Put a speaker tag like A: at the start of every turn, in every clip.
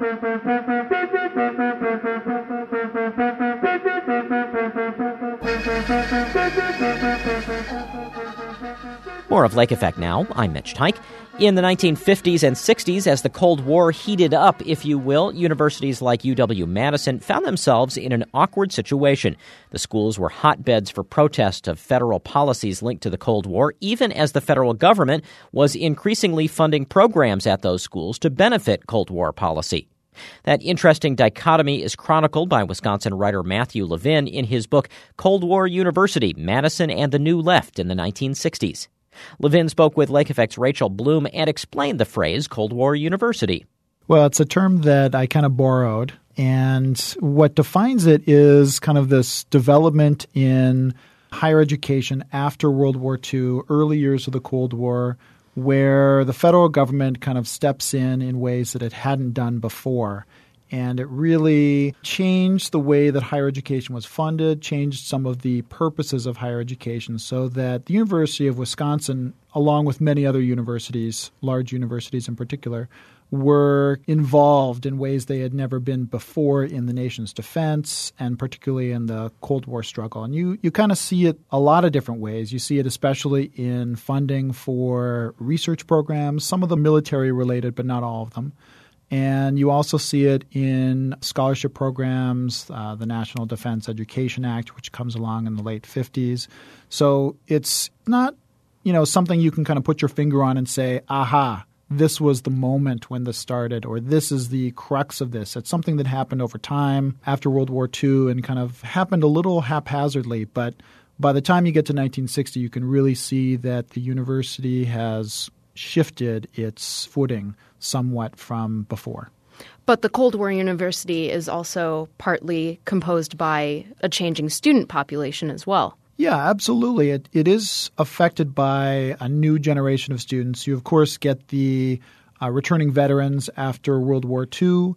A: More of Lake Effect now. I'm Mitch Teich. In the 1950s and 60s, as the Cold War heated up, if you will, universities like UW-Madison found themselves in an awkward situation. The schools were hotbeds for protest of federal policies linked to the Cold War, even as the federal government was increasingly funding programs at those schools to benefit Cold War policy. That interesting dichotomy is chronicled by Wisconsin writer Matthew Levin in his book Cold War University, Madison and the New Left in the 1960s. Levin spoke with Lake Effect's Rachel Bloom and explained the phrase Cold War University.
B: Well, it's a term that I kind of borrowed, and what defines it is kind of this development in higher education after World War II, early years of the Cold War, where the federal government kind of steps in ways that it hadn't done before. And it really changed the way that higher education was funded, changed some of the purposes of higher education so that the University of Wisconsin, along with many other universities, large universities in particular, were involved in ways they had never been before in the nation's defense and particularly in the Cold War struggle. And you kind of see it a lot of different ways. You see it especially in funding for research programs, some of them military related, but not all of them. And you also see it in scholarship programs, the National Defense Education Act, which comes along in the late 50s. So it's not, something you can kind of put your finger on and say, aha, this was the moment when this started, or this is the crux of this. It's something that happened over time after World War II and kind of happened a little haphazardly. But by the time you get to 1960, you can really see that the university has shifted its footing somewhat from before.
C: But the Cold War University is also partly composed by a changing student population as well.
B: Yeah, absolutely. It is affected by a new generation of students. You, of course, get the returning veterans after World War II,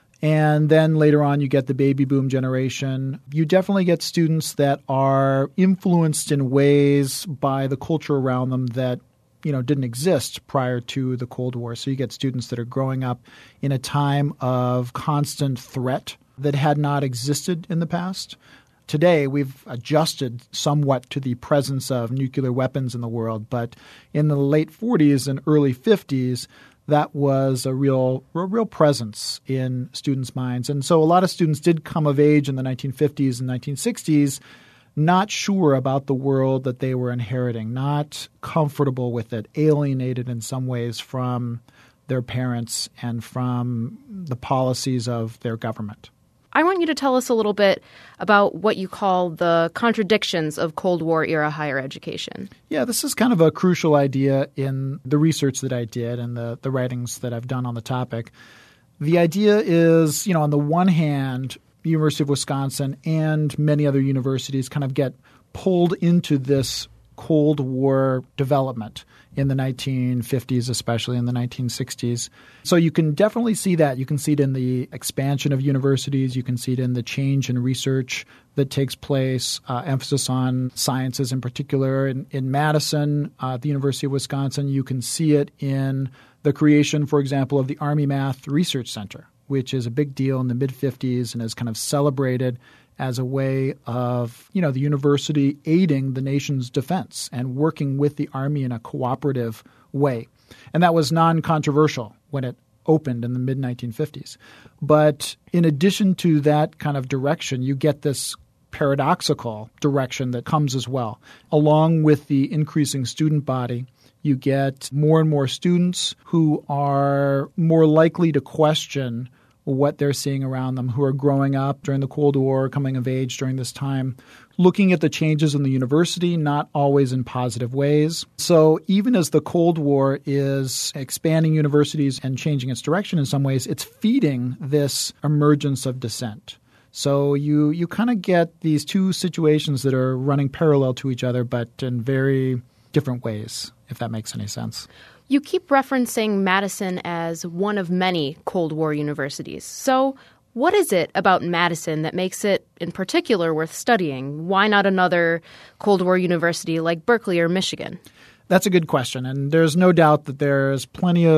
B: and then later on you get the baby boom generation. You definitely get students that are influenced in ways by the culture around them that didn't exist prior to the Cold War. So you get students that are growing up in a time of constant threat that had not existed in the past. Today, we've adjusted somewhat to the presence of nuclear weapons in the world, but in the late 40s and early 50s, that was a real presence in students' minds. And so a lot of students did come of age in the 1950s and 1960s not sure about the world that they were inheriting, not comfortable with it, alienated in some ways from their parents and from the policies of their government.
C: I want you to tell us a little bit about what you call the contradictions of Cold War-era higher education.
B: Yeah, this is kind of a crucial idea in the research that I did and the writings that I've done on the topic. The idea is, on the one hand, the University of Wisconsin and many other universities kind of get pulled into this Cold War development in the 1950s, especially in the 1960s. So you can definitely see that. You can see it in the expansion of universities. You can see it in the change in research that takes place, emphasis on sciences in particular. In Madison, at the University of Wisconsin, you can see it in the creation, for example, of the Army Math Research Center, which is a big deal in the mid-50s and is kind of celebrated as a way of, the university aiding the nation's defense and working with the Army in a cooperative way. And that was non-controversial when it opened in the mid-1950s. But in addition to that kind of direction, you get this paradoxical direction that comes as well. Along with the increasing student body, you get more and more students who are more likely to question what they're seeing around them, who are growing up during the Cold War, coming of age during this time, looking at the changes in the university, not always in positive ways. So even as the Cold War is expanding universities and changing its direction in some ways, it's feeding this emergence of dissent. So you kind of get these two situations that are running parallel to each other, but in very different ways, if that makes any sense.
C: You keep referencing Madison as one of many Cold War universities. So what is it about Madison that makes it, in particular, worth studying? Why not another Cold War university like Berkeley or Michigan?
B: That's a good question, and there's no doubt that there's plenty of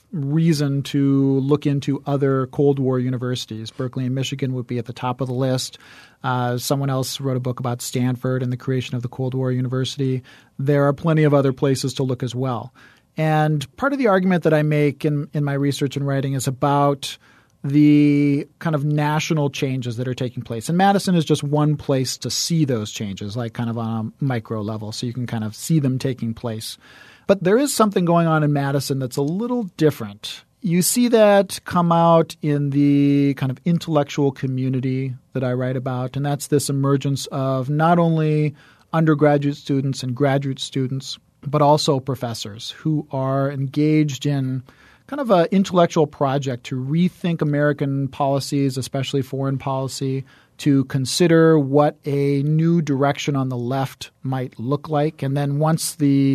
B: reason to look into other Cold War universities. Berkeley and Michigan would be at the top of the list. Someone else wrote a book about Stanford and the creation of the Cold War University. There are plenty of other places to look as well. And part of the argument that I make in my research and writing is about the kind of national changes that are taking place. And Madison is just one place to see those changes, like kind of on a micro level, so you can kind of see them taking place. But there is something going on in Madison that's a little different. You see that come out in the kind of intellectual community that I write about, and that's this emergence of not only undergraduate students and graduate students, but also professors who are engaged in kind of an intellectual project to rethink American policies, especially foreign policy, to consider what a new direction on the left might look like. And then once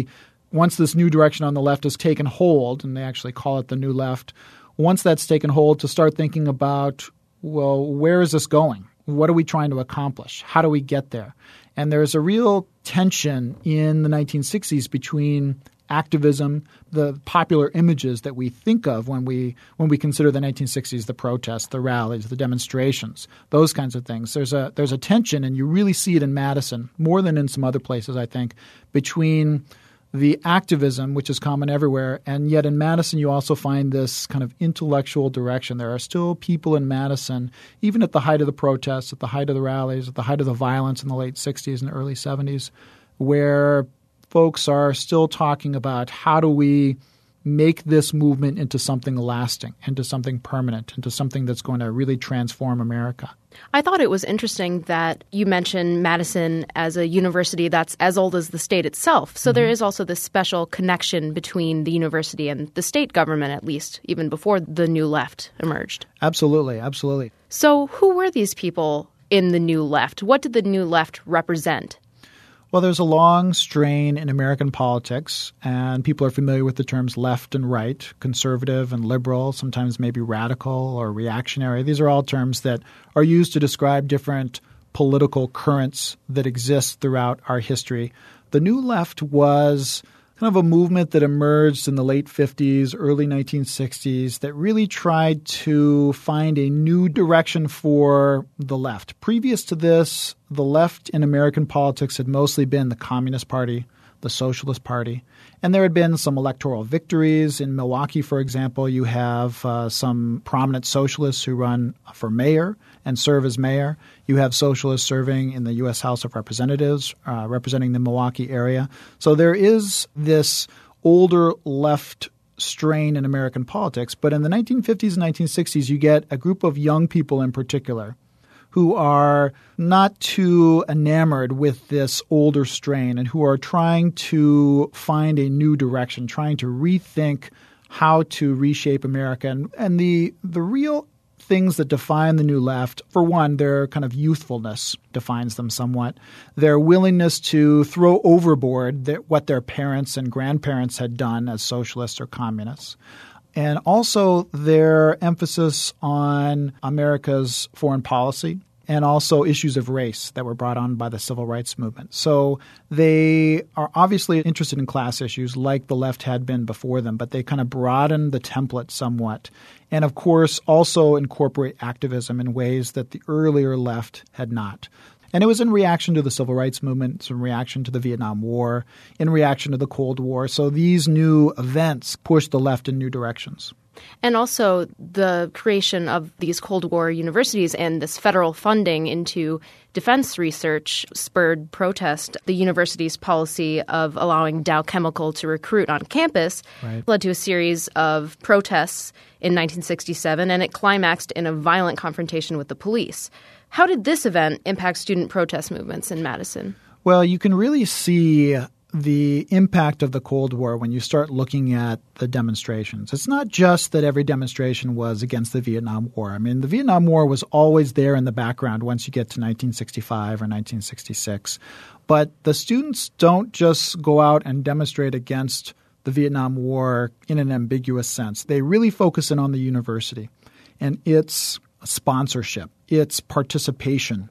B: this new direction on the left has taken hold, and they actually call it the New Left, once that's taken hold, to start thinking about, well, where is this going? What are we trying to accomplish? How do we get there? And there's a real tension in the 1960s between activism, the popular images that we think of when we consider the 1960s, the protests, the rallies, the demonstrations, those kinds of things. There's a tension, and you really see it in Madison more than in some other places, I think, between the activism, which is common everywhere, and yet in Madison you also find this kind of intellectual direction. There are still people in Madison, even at the height of the protests, at the height of the rallies, at the height of the violence in the late 60s and early 70s, where folks are still talking about how do we make this movement into something lasting, into something permanent, into something that's going to really transform America.
C: I thought it was interesting that you mentioned Madison as a university that's as old as the state itself. So there is also this special connection between the university and the state government, at least, even before the New Left emerged.
B: Absolutely, absolutely.
C: So who were these people in the New Left? What did the New Left represent?
B: Well, there's a long strain in American politics, and people are familiar with the terms left and right, conservative and liberal, sometimes maybe radical or reactionary. These are all terms that are used to describe different political currents that exist throughout our history. The New Left was kind of a movement that emerged in the late 50s, early 1960s that really tried to find a new direction for the left. Previous to this, the left in American politics had mostly been the Communist Party, the Socialist Party, and there had been some electoral victories. In Milwaukee, for example, you have some prominent socialists who run for mayor and serve as mayor. You have socialists serving in the U.S. House of Representatives, representing the Milwaukee area. So there is this older left strain in American politics. But in the 1950s and 1960s, you get a group of young people in particular who are not too enamored with this older strain and who are trying to find a new direction, trying to rethink how to reshape America. And the real things that define the New Left, for one, their kind of youthfulness defines them somewhat. Their willingness to throw overboard what their parents and grandparents had done as socialists or communists. And also their emphasis on America's foreign policy and also issues of race that were brought on by the civil rights movement. So they are obviously interested in class issues like the left had been before them, but they kind of broaden the template somewhat. And of course also incorporate activism in ways that the earlier left had not. And it was in reaction to the civil rights movement, it's in reaction to the Vietnam War, in reaction to the Cold War. So these new events pushed the left in new directions.
C: And also the creation of these Cold War universities and this federal funding into defense research spurred protest. The university's policy of allowing Dow Chemical to recruit on campus led to a series of protests in 1967, and it climaxed in a violent confrontation with the police. How did this event impact student protest movements in Madison?
B: Well, you can really see the impact of the Cold War when you start looking at the demonstrations. It's not just that every demonstration was against the Vietnam War. I mean, the Vietnam War was always there in the background once you get to 1965 or 1966. But the students don't just go out and demonstrate against the Vietnam War in an ambiguous sense. They really focus in on the university and its sponsorship, its participation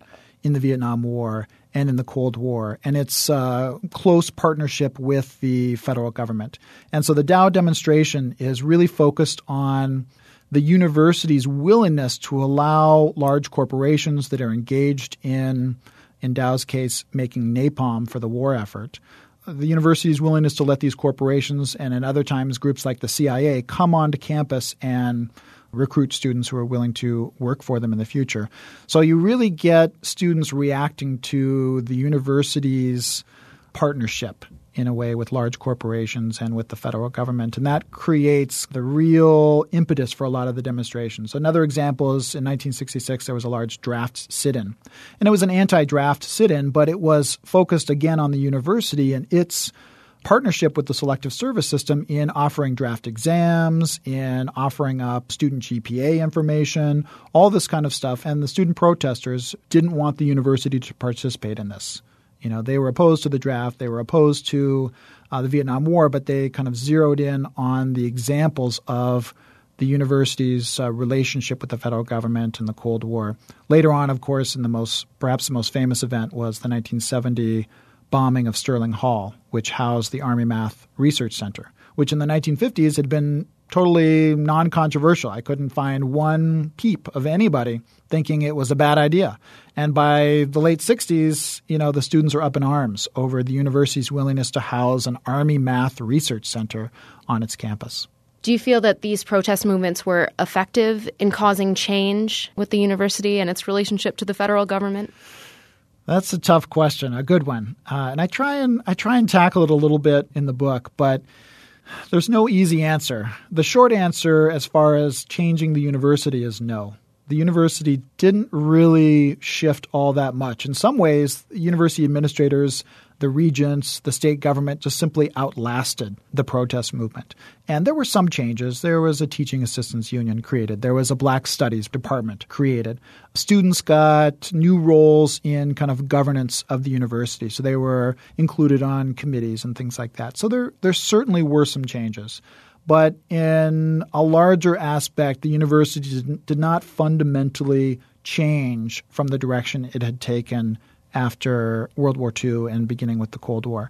B: in the Vietnam War and in the Cold War, and its close partnership with the federal government. And so the Dow demonstration is really focused on the university's willingness to allow large corporations that are engaged in Dow's case, making napalm for the war effort. The university's willingness to let these corporations and in other times groups like the CIA come onto campus and recruit students who are willing to work for them in the future. So you really get students reacting to the university's partnership in a way with large corporations and with the federal government. And that creates the real impetus for a lot of the demonstrations. Another example is in 1966, there was a large draft sit-in. And it was an anti-draft sit-in, but it was focused again on the university and its partnership with the selective service system in offering draft exams, in offering up student GPA information, all this kind of stuff. And the student protesters didn't want the university to participate in this. You know, they were opposed to the draft. They were opposed to the Vietnam War, but they kind of zeroed in on the examples of the university's relationship with the federal government in the Cold War. Later on, of course, perhaps the most famous event was the 1970 bombing of Sterling Hall, which housed the Army Math Research Center, which in the 1950s had been totally non-controversial. I couldn't find one peep of anybody thinking it was a bad idea. And by the late 60s, the students are up in arms over the university's willingness to house an Army Math Research Center on its campus.
C: Do you feel that these protest movements were effective in causing change with the university and its relationship to the federal government?
B: That's a tough question, a good one. And I try and tackle it a little bit in the book, but there's no easy answer. The short answer as far as changing the university is no. The university didn't really shift all that much. In some ways, university administrators, the regents, the state government just simply outlasted the protest movement. And there were some changes. There was a teaching assistants union created. There was a Black Studies department created. Students got new roles in kind of governance of the university. So they were included on committees and things like that. So there certainly were some changes. But in a larger aspect, the university did not fundamentally change from the direction it had taken after World War II and beginning with the Cold War.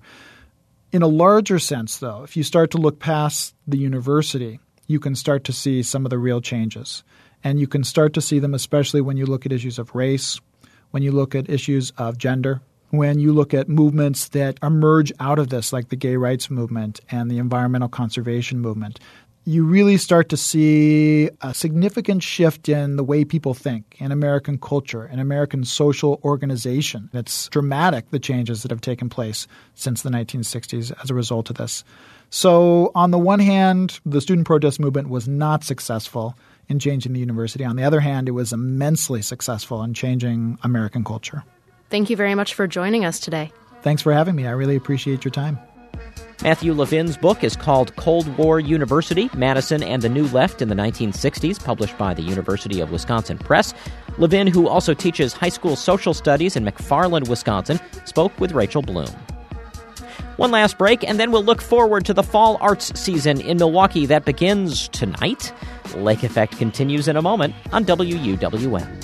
B: In a larger sense, though, if you start to look past the university, you can start to see some of the real changes. And you can start to see them especially when you look at issues of race, when you look at issues of gender, when you look at movements that emerge out of this, like the gay rights movement and the environmental conservation movement. You really start to see a significant shift in the way people think, in American culture, in American social organization. It's dramatic, the changes that have taken place since the 1960s as a result of this. So on the one hand, the student protest movement was not successful in changing the university. On the other hand, it was immensely successful in changing American culture.
C: Thank you very much for joining us today.
B: Thanks for having me. I really appreciate your time.
A: Matthew Levin's book is called Cold War University, Madison and the New Left in the 1960s, published by the University of Wisconsin Press. Levin, who also teaches high school social studies in McFarland, Wisconsin, spoke with Rachel Bloom. One last break, and then we'll look forward to the fall arts season in Milwaukee that begins tonight. Lake Effect continues in a moment on WUWM.